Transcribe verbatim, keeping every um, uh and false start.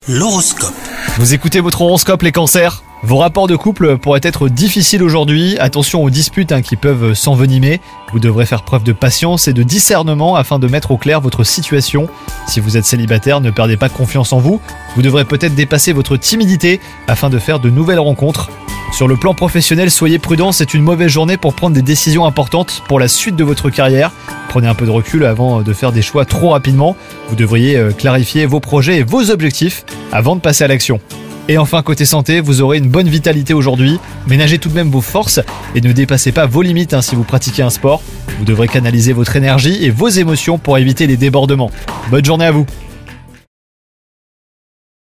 L'horoscope. Vous écoutez votre horoscope les cancers ? Vos rapports de couple pourraient être difficiles aujourd'hui, attention aux disputes hein, qui peuvent s'envenimer. Vous devrez faire preuve de patience et de discernement afin de mettre au clair votre situation. Si vous êtes célibataire, ne perdez pas confiance en vous. Vous devrez peut-être dépasser votre timidité afin de faire de nouvelles rencontres. Sur le plan professionnel, soyez prudent, c'est une mauvaise journée pour prendre des décisions importantes pour la suite de votre carrière. Prenez un peu de recul avant de faire des choix trop rapidement. Vous devriez clarifier vos projets et vos objectifs avant de passer à l'action. Et enfin, côté santé, vous aurez une bonne vitalité aujourd'hui. Ménagez tout de même vos forces et ne dépassez pas vos limites hein, si vous pratiquez un sport. Vous devrez canaliser votre énergie et vos émotions pour éviter les débordements. Bonne journée à vous!